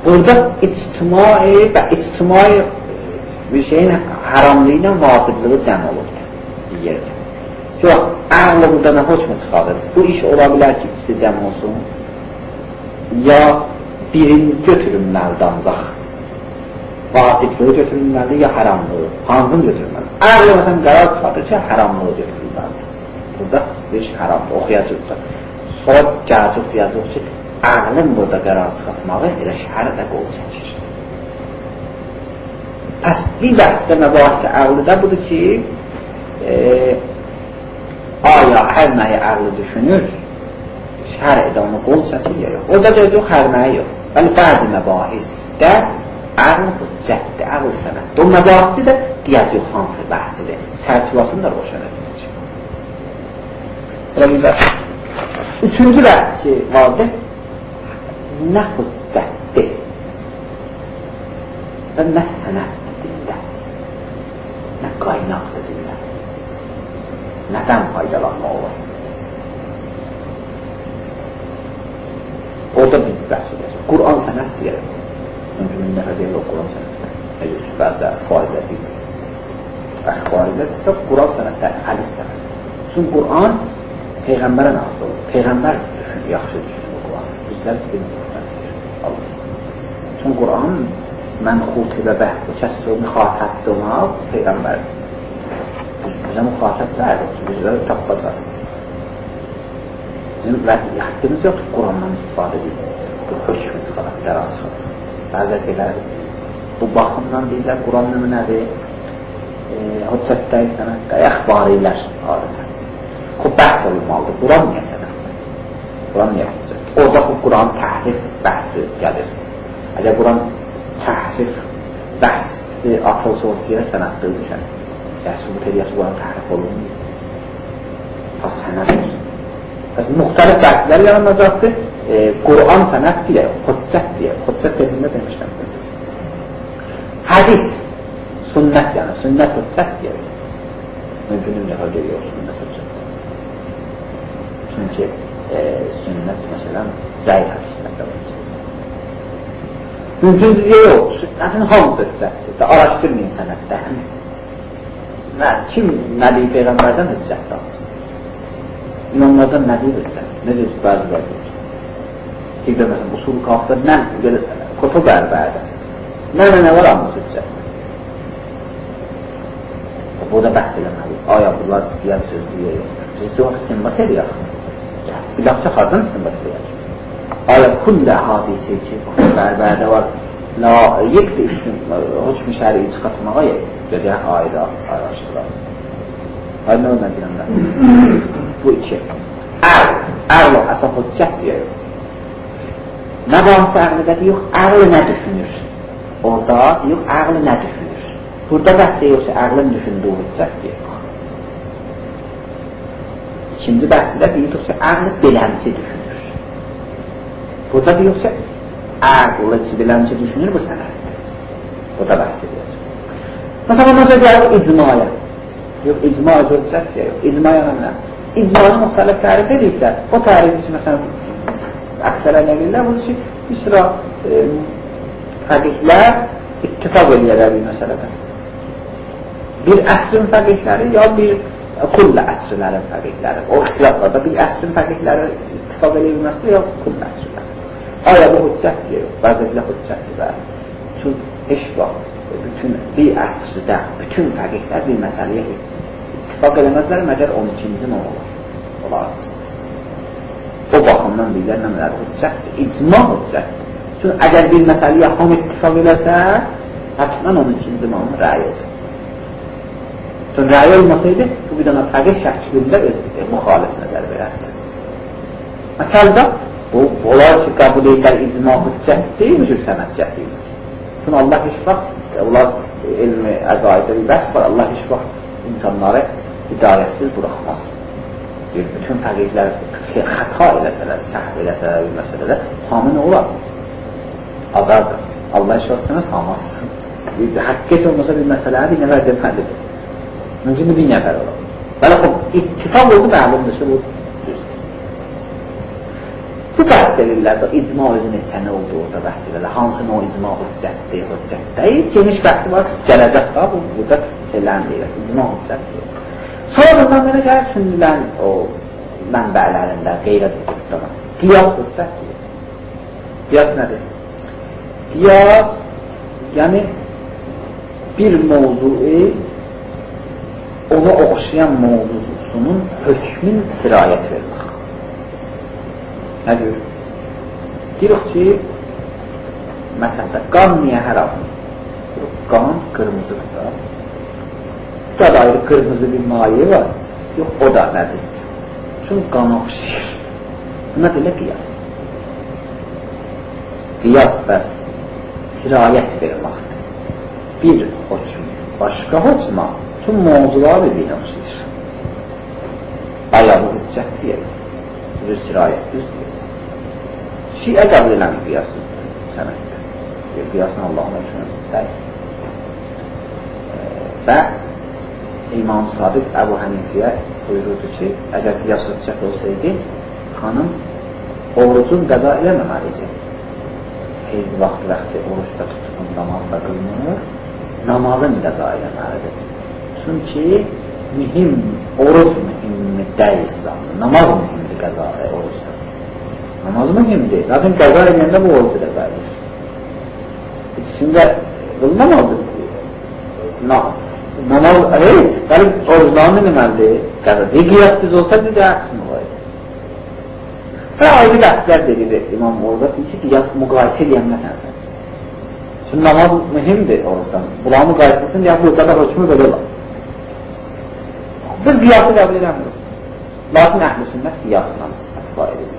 A: burada ictimai bir şeyin haramlığı ilə vasitlığı cəm olur deyirdi. Yox, ağlı burada nə hoş mu çıxarır? Bu iş ola bilər ki, ikisi cəm olsun, ya birini götürülməlidir ancaq. Vasitlığı götürülməlidir, ya haramlığı, hansını götürülməlidir? Ağlı məsələn qərar çıxardır ki, haramlığı götürülməlidir. Burada bir iş haramdır, oxuyacaqdır. Sonra gələcək yazıq ki, ağlın burada qərar çıxartmağı elə şəhərdə qol çəkir. Pəs bir bəhsdə məbahisi ağlıda budur ki, aya hər nəyi ağlı düşünür, şərədə onu qol çəkir ya yox. Orada da yox, hər nəyi yox. Bəli, bəzi məbahisdə ağlı hüccətdir, ağlı sənətdir. O məbahisi də deyəcək hansı bəhsidir. Çərçivasını da roşan ediləcək. Elə bir bəhs. Üçüncü bəhs ki, vardır, nə hüccətdir və nə sənətdir. Nə qaynaqdır dinlər. Nədən faydalanmaq olur? Orada bir bəhs edəcək. Quran sənət deyək. Mümkün nəfə deyil o Quran sənətdir. Əgər bəzə faidə deyil. Əxbaridə yox, Quran sənətdir, hədis sənətdir. Çünki Quran Peyğəmbərə nazil olur. Peyğəmbər yaxşı düşünür Quran. Bizlər bilmir. Çünki Quran mən xutibə bəhdi, kəsr müxatabdır ona, Peyğəmbər. Bizə müxatablardır, bizə tapbadır. Bizim haqqımız yoxdur, Qurandan istifadə edir. Bu hökmü çıxaraq, qərar çıxaraq. Bəzər deyilər, bu baxımdan deyirlər, Quran nümunədir, hüccətdə, sənətdə, əxbarilər adətən. O bəhs olmalıdır, Quran niyə sənətdir? Quran niyə hüccətdir? Orada Quran təhrif bəhsi gəlir. Əgər Quran təhrif bəhsi atılsa ortaya sənətdir düşən. Sübut ediyəsi Quran təhrif olunur. Tas sənət olsun. Müxtəlif bəhslər yaranacaqdır. Quran sənət deyək, hüccət deyək. Hüccət dediyində demişləmdir. Hədis, sünnət yəni, sünnət hüccət deyək. Mümkünüm nəfə deyiyor sünnət hüccət. Çünki sünnət məsələn zəif hədislərdə var. Mümkündür yox, sünnətin hamısı hüccətdir. Araşdırmayın sənətdə. Kim nə deyib Peyğəmbərdən hüccətdir almışsın? İmamlardan nə deyib hüccət? Nə deyib bəziləri deyib? Deyib məsələn, usul qalxda nə? Koto qərbədə. Nə var almış hüccət? Burada bəhs eləməli. Aya bunlar deyər sözlüyə yoxdur. Siz yox istinbat edək. Bilaqça xardan istinbat edək. Aya kullə hadisi ki, qərbədə var. Layiqdir hükm-i şəri'i çıxartmağa gedək ayda araşdıraq. Hayır, nə olmayan deyəmlər? Bu iki. Əql əsas hüccət deyək. Nə varsa əqlidə yox, əqli nə düşünür? Orada yox, əqli nə düşünür? Burada bəhs yoxsa əqlin düşündüyü hüccət deyək. İkinci bəhsdə deyirsə, əqli belənci düşünür. Burada deyirsə, əqli bilənci düşünür, bu sənətdir. Burada bəhs edəcək. Məsələn, necə gəlir icmaya? Yox, icma hüccət deyək. İcmaya nə? İcmanı müxtəlif tərif ediklər. O tərif için, məsələn, əksərə nə bilirlər? Bu ki, bir sıra fəqihlər ittifaq edirlər bir məsələdən. Bir əsrin fəqihləri ya bir kullə əsrlərin fəqihləri. O ixtilaflarda bir əsrin fəqihləri ittifaq edilməsi ya kullə əsrləri. Aya bu hüccətdir, bəzilə hüccətdir. Çünki heç vaxt bütün bir əsrdə bütün fəqihlər bir məsələyə ittifaq eləməzlər, məgər 12-ci nə olar? O baxımdan bilirlər nəmələr hüccətdir, icma hüccətdir. Çünki əgər bir məsələyə hamı ittifaq eləsə, həqiqdən 12-ci nəmin rəyidir. Çünki rəyi olmasaydı, bu bir dənə fəqih şəklində müxalif nəzər verərdir. Məsəldə, onlar ki, qəbul edilər icma hüccətdir, mücür sənətcətdir. Çünki Allah heç vaxt, onlar elmi əqaidə bir bəhs var, Allah heç vaxt insanları hidayətsiz buraxmaz. Bütün fəqihlər xəta eləsələr, səhv eləsələr bir məsələdə, hamı nə olar? Azardır. Allah heç vaxt istəməz, hamazsın. Haqq heç olmasa bir məsələyə bir nəfər deməlidir. Mümkündür bir nəfər olar. Bəli, ittifaq oldu məlumdur ki, bu düzdür. Bu Bu bəhs edirlər də, icma özü neçə nə oldu orada bəhs edirlər, hansını o icma hüccətdir, hüccət deyil, geniş bəhsi var ki, gələcək da, burada şeylərini deyirlər, icma hüccətdir. Sonradan mənə gəlir sünnülərin o mənbələrində, qeyrət hüccətdə, qiyas hüccətdir. Qiyas nədir? Qiyas, yəni bir mövzui ona oxşayan mövzusunun hökmün sirayət vermək. Nə deyir? Deyirik ki, məsələn, qan niyə haramdır? Qan qırmızıdır da. Burada ayrı qırmızı bir maye var. Yox, o da nədisdir. Çünki qan oxşayır. Buna belə qiyas. Qiyas bəs sirayət verməkdir. Bir hökm, başqa hökmə tüm mövzular bir-birinə oxşayır. Ayağı hüccət deyək. Bir sirayət düzdür. Şiə qəbul edən qiyasın sənətdir. Qiyasın Allah'ın üçün deyil. Və İmam Sadiq Əbu Hanifiyə buyururdu ki, əgər qiyas hüccət olsaydı, xanım orucun qəza eləməməlidir. Feyz vaxtı oruçda tutulun, namazda qılınır, namazın qəza eləməlidir. Çünki mühim, oruç mühimmi deyil İslamda, namaz mühimdir qəza oruçda. Namaz mühimdir, zaten qəza edəndə bu orucu qəza edir. İçində qılınamazdır. Namaz, evet, qalib oruclarını deməlidir, qəza. Qiyas düz olsa bir də əqsin olaydı. Və ayrı dərslər dedir İmam orada, deyir ki, qiyas müqayisə edəyən məsələdir. Çünki namaz mühimdir orucdan. Bunlar müqayisəsin, ya burada da hökmü belə olar. Biz qiyası qəbul edəmirik. Lakin əhl-i sünnət qiyasından fətva edilir.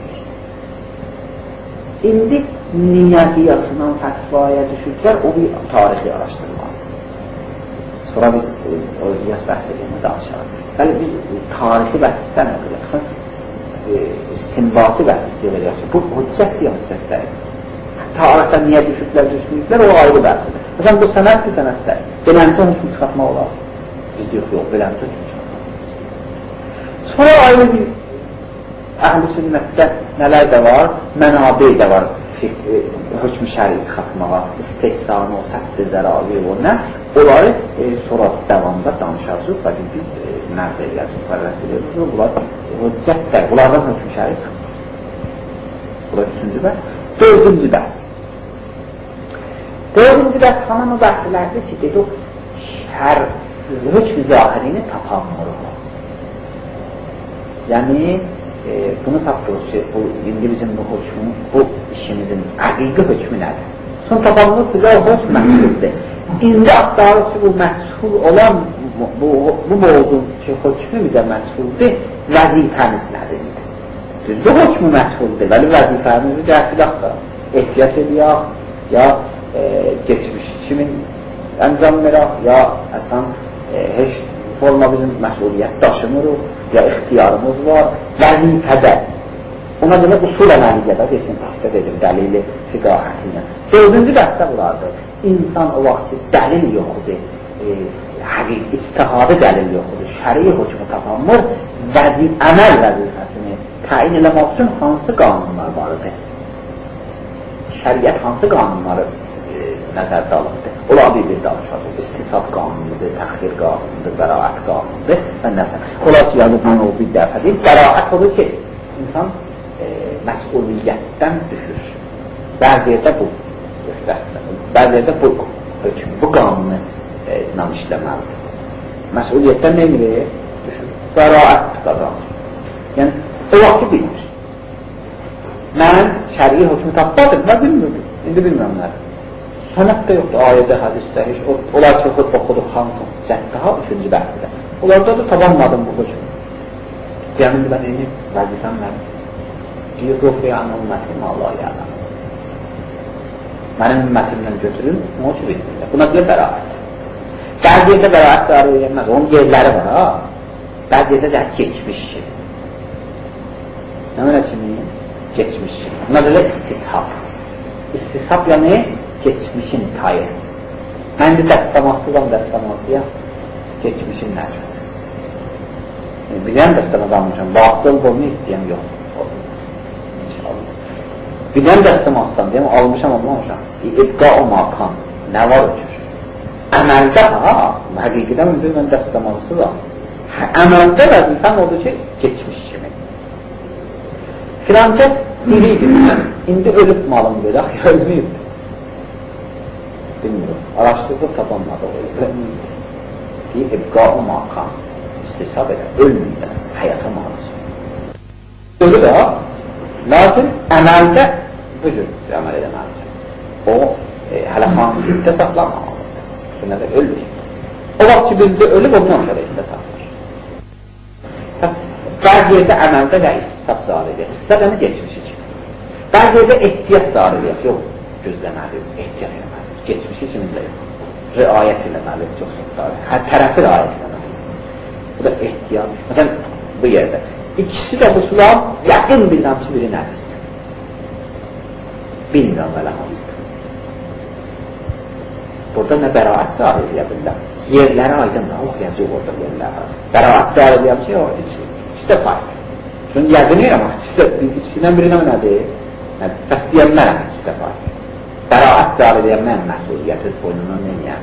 A: İndi niyə qiyasından fətvaya düşürlər, o bir tarixi araşdırmalıdır. Sonra biz o qiyas bəhs edəyini danışarıq. Bəli, biz tarixi bəhs istəmirik, yaxşı, istinbatı bəhs istəyirlər, yaxşı. Bu hüccət deyil, hüccət deyil. Tarixdən niyə düşürlər, o ayrı bəhsdir. Məsələn, bu sənətdir, sənət deyil. Beləncə hökm çıxartmaq olar. Biz deyik, yox, beləncə hökm çıxartmaq. Sonra ayrı bir əhl-i sünnətdə nələr də var, mənabi də var, hökm-i şəri çıxartmağa, istehsanı, səhd-i zəravi o nə, onları sonra davamda danışarıq, lakin biz mərd eləyəcək, fərrəs eləyəcək, bunlar hüccət deyil, bunlardan hökm-i şəri çıxmaz. Bunlar üçüncü bəhs. Dördüncü bəhs. Dördüncü bəhs hanımı bəhslərdir ki, dedik, hökm-i zahirini tapanmırıq. Yəni, bunu tapdırıq ki, indi bizim bu işimizin əqiqi hökmü nədir? Son tapanlıq bizə o hökm məhsuldur. İndi axtarıq ki, bu məhsul olan, bu mövzun ki, hökmü bizə məhsuldur, vəzifəmiz nədir? Düzdür, hökmü məhsuldur, vəli vəzifəmizi gəldik axtaraq. Ehtiyat ediyaq, ya geçmiş kimin əncam verək, ya əsən heç forma bizim məsuliyyət daşımırıq, ya ixtiyarımız var, vəzifədə. Ona görə usul əməliyyədə desin, istəd edir, dəlili, fiqahətinə. Dördüncü dəstə bulardır. İnsan o vaxt ki, dəlil yoxudur, həqiqi, istihadə dəlil yoxudur, şəri hökmü tapanmır, əməl vəzifəsini təyin eləmək üçün hansı qanunlar vardır? Şəriət hansı qanunları nəzərdə alındır? Ola bir danışacaq. İstisab qanunudur, təxir qanunudur, bəraət qanunudur və nəsə. Ola ki, yazıb mən o bir dəfə deyil, bəraət odur ki, insan məsuliyyətdən düşür. Bəzi yerdə bu hökm, bu qanunu işləməlidir. Məsuliyyətdən nə edir? Düşür. Bəraət qazanır. Yəni, o vaxtı bilir. Mən şəriyi hökmü tapmadım, nə bilmirdim? İndi bilmirəm nədir. Sənət də yoxdur, ayədə, hədisdə, heç olar ki, oxuduq hansı cəhd daha üçüncü bəhsidə. Onlarda da tabanmadım bu hökmü. Yəni, mən eyni vəzifəm mənim. Bir ruhiyan ümmətim Allah yələm. Mənim ümmətimlə götürün, o ki bilmirlər. Buna görə bəraət. Bəzi yerdə bəraət cari edilməz, onun yerləri var, ha? Bəzi yerdə də geçmiş şey. Nə mənə kimi? Geçmiş şey. Buna görə istishab. İstishab yəni geçmişin tayı. Mən de dəstəmazlıyam, geçmişin nədir? Bilən dəstəmaz almışam, batıl bunu istəyəm yox. İnşallah. Birdən dəstəm alsan, deyəm, almışam, almamışam. İbqa o makan, nə var ötür? Əməldə, həqiqidən mən dəstəm alsı var. Əməldə vəzifən odur ki, geçmiş kimi. Filankəs biriydi, indi ölüb malım verək, ya ölməyib. Bilmiyorum, araşdırıb tapanmadı o ölməyib. Deyib, ibqa o makan, istisab edə, ölməyib, həyata malısı. Ölü də, lakin əməldə bu cür əməl edəməlidir. O, hələ xanəsində saxlanmamalıdır. Sünnədə ölməyib. O vaxt ki, birində ölüb, ondan sonra içində saxlar. Bəzi yerdə əməldə və istisab zar edir. İstisab yəni geçmişi kimi. Bəzi yerdə ehtiyat zar edir. Yox, gözləməlidir, ehtiyat eləməlidir. Geçmişi kimində yox. Riayət eləməlidir, çox zor. Hər tərəfi riayət eləməlidir. Bu da ehtiyat. Məsələn, bu yerdə. İkisi də bu sular yaxın bilirəm ki, biri nəcisdir. Bilmirəm belə hansıdır. Burada nə bəraət zar edə bilirəm. Yerləri aydındır, oxuyacaq orada yerləri. Bəraət zar edəyəm ki, o ikisi fark. Çünki yazınıyım ama ikisindən birinə nədir? Bəs deyənmərəm ikisi də fark. Bəraət zar edəyəm mən məsuliyyəti boynundan neyəm?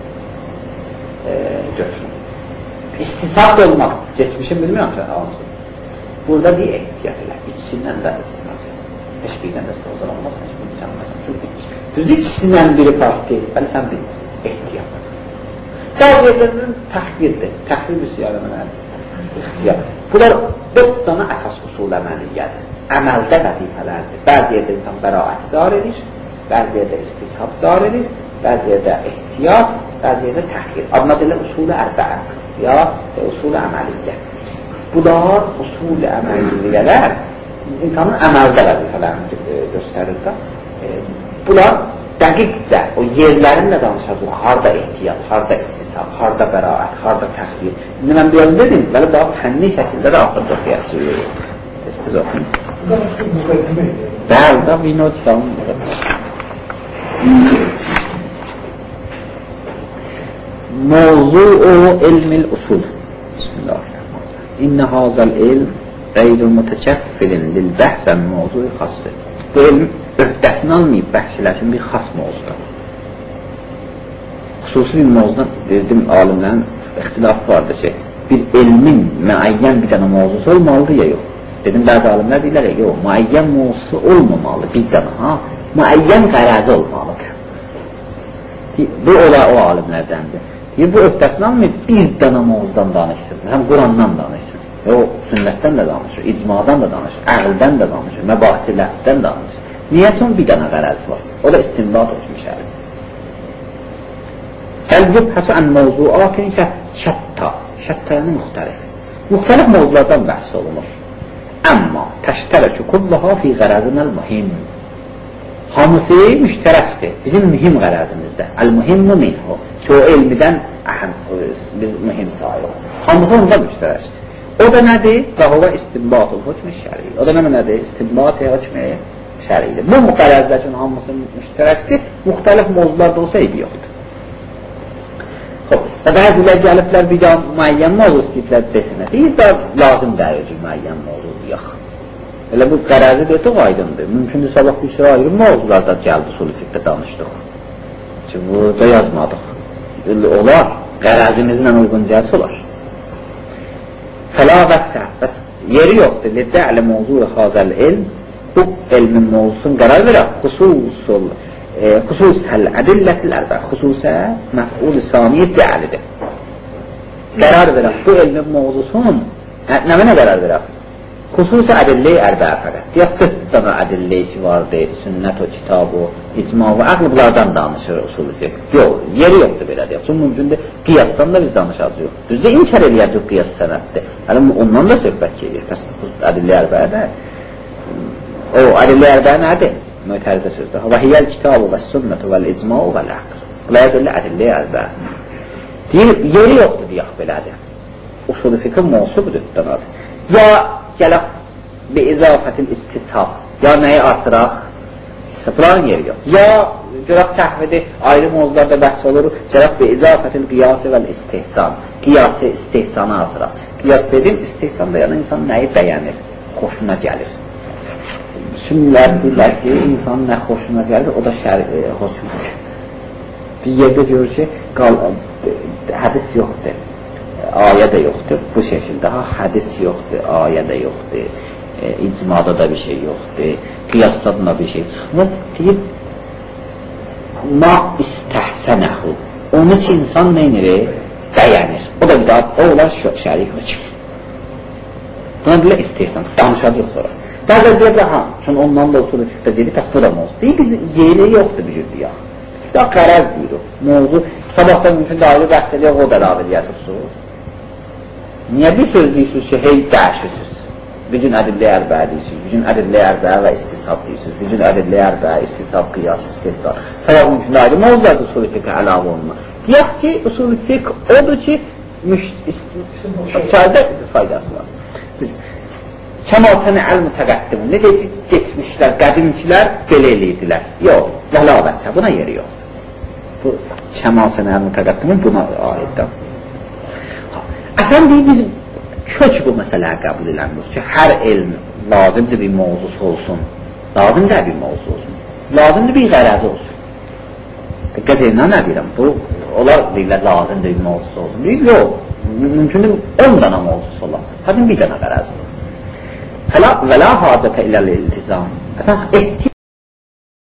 A: Görsün. İstisab olmaq, geçmişim bilmirəm ki, hansın. Burada bir ehtiyat elə, ikisindən də istisab elə. Heç birindən də sözlər olmaz, heç birini canmazam. Düzdür, ikisindən biri fark deyil, bəli sən bilmirsin, ehtiyat. Bəzi yerlərinin təxvirdir, təxvir bir siyarə mənədir. Bunlar 4 dana əsas usul əməliyyədir. Əməldə vəzifələrdir. Bəzi yerdə insan bəraət zar edir, bəzi yerdə istishab zar edir, bəzi yerdə ehtiyat, bəzi yerdə təxvir. Adına deyilən usul-i ərbəə ya usul-i əməliyyə. Bunlar usul-i əməliyyələr insanın əməldə vəzifələrini göstərir də. Bunlar dəqiqcə o yerlərinlə danışacaq, harada ehtiyat, harada istishab, harada bəraət, harada təxvir. İndi mən bir dedim, belə daha fənni şəkildə də axırda oxuyasınız. Tez oxuyun. Bəli, da bir not çalın. Mevzu-u ilmil usul. Bismillahirrahmanirrahim. İnne hazal ilm qeyrul mutekeffilin lil bəhsən mevzu-i xassı. Bu ilm öhdəsini almayıb bəhşiləsin bir xas mevzudur. Xüsusi bir mevzudan dedim, alimlərin ixtilaf vardır ki, bir elmin müəyyən bir dənə mevzusu olmalıdır ya yox. Dedim, bəzi alimlər deyirlər ya, yox, müəyyən mevzusu olmamalı bir dənə, müəyyən qərəzi olmalıdır. Bu o alimlərdəndir. Bu öhdəsini almayıb bir dənə mevzudan danışsın, həm Qurandan danışsın, o sünnətdən də danışır, icmadan da danışır, əqldən də danışır, məbahisi ləhsdən danışır. Niyə son bir dənə qərəzi var? O da istinbat etmiş əlim. Əl-yubhəsə ən mevzuatın isə şəttəyəni müxtəlif. Müxtəlif mevzulardan bəhs olunur. Əmma təştərəkü kullaha fi qərəzinəl mühim. Hamısı müştərəkdir. Bizim mühim qərəzimizdə. Əl-mühimmu minhu. Ki o elmidən biz mühim sayılır. Hamısı onda müştərəkdir. O da nədir? Və hova istinbat-ül hükmü şəri. O da nədir? İstinbat-ı hükmü şəridir. Bu qərəzlər üçün hamısı müştərəkdir. Müxtəlif mevzularda olsa eybi yoxdur. Və bəzilər gəliblər bir daha müəyyən mövzu istəyiblər desinə. Deyir də lazım dəyir ki, müəyyən mövzu yox. Elə bu qərəzi deyək o aydındır. Mümkündür sabah bir sürü ayrı mövzularda gəldi, usul-i fiqdə danışdıq. Ki, burada yazmadıq. Olar, qərəzimizlə uyğun gəlsə olar. Fəlağətsə, bəs yeri yoxdur. Ləccə'lə mövzu-i xazəl ilm, bu elmin mövzusunu qərar verək, xüsusəl ədillətil ərbəə, xüsusə məf'ul-i saniyə cəalidir. Qərar verək, bu elmin mövzusun, nə qərar verək? Xüsusə ədillə-i ərbəə fəqət. Deyək, 40 dana ədillə-i ki vardır, sünnət o, kitab o, icma və əql bunlardan danışır usulü fiqh. Yox, yeri yoxdur belə deyək. Çünki mümkündür, qiyasdan da biz danışacaq. Düzdür, inkar eləyəcək qiyas sənətdir. Hələ ondan da söhbət gedir. Ədillə-i ərbəədə. O, ədillə-i ərbəə nədir? Mütərizə sözdür. Və hiyyəl kitabı və sünnətü və icma'u və l'əql. Bunlar deyirlər ədillə-i ərbəə. Deyir, yeri yoxdur deyək belədir. Usul-i fiqh məhsubudur. Ya gələk bir izafətil istishab. Ya nəyi artıraq? Bunların yeri yox. Ya görək təhvidi ayrı mövzularda bəhs olur. Gələk bir izafətil qiyası və istihsan. Qiyası, istihsanı artıraq. Qiyas dedim, istihsan da yəni insan nəyi bəyənir? Xoşuna gəlir. kimlər deyirlər ki, insanın nə xoşuna gəlir, o da xoşuna gəlir. Bir yerdə görür ki, hədis yoxdur, ayə də yoxdur, bu şəkildə hədis yoxdur, ayə də yoxdur, icmada da bir şey yoxdur, qiyasdan da bir şey çıxmır, deyib, ma istəhsənəhu, onu ki, insan neynir? Bəyənir. O da bir daha, o olar şərik hüküm. Buna deyilər istəyirsən, danışacaq sonra. Bəzə deyirlər, çünki ondan da usulü fiqdə deyir, bəs bu da mövzu. Deyir, biz yeri yoxdur bir cür deyək. Biz daha qərar deyirik. Mövzu, sabahdan mümkün dairə bəhs edək, o da əlavə edirsiniz. Niyə bir söz deyirsiniz ki, hey dəyişirsiniz? Bir gün ədillə ərbəə deyirsiniz, bir gün ədillə ərbəə və istisab deyirsiniz, bir gün ədillə ərbəə, istisab, qiyas, istisab. Sabah mümkün dairə mövzulardır usulü fiqdə əlavə olunma. Deyək ki, usulü fiqh odur ki, içərdə faydası var. Kəmatəni əl-mütəqəddimun, ne deyək ki, geçmişlər, qədimçilər belə eləyirdilər. Yox, vəlavətçə, buna yeri yox. Bu kəmatəni əl-mütəqəddimun buna aiddir. Əsən deyil, biz kök bu məsələyə qəbul eləmiyoruz ki, hər elm lazımdır bir mövzusu olsun, lazımdır bir mövzu olsun, lazımdır bir qərəzi olsun. Diqqət edin, nə deyirəm, bu, onlar deyirlər, lazımdır bir mövzusu olsun. Deyil, yox, mümkündür 10 dana mövzusu olan, hədim bir dana qərəzi olur. Və la hacətə ilə iltizam. Əsən,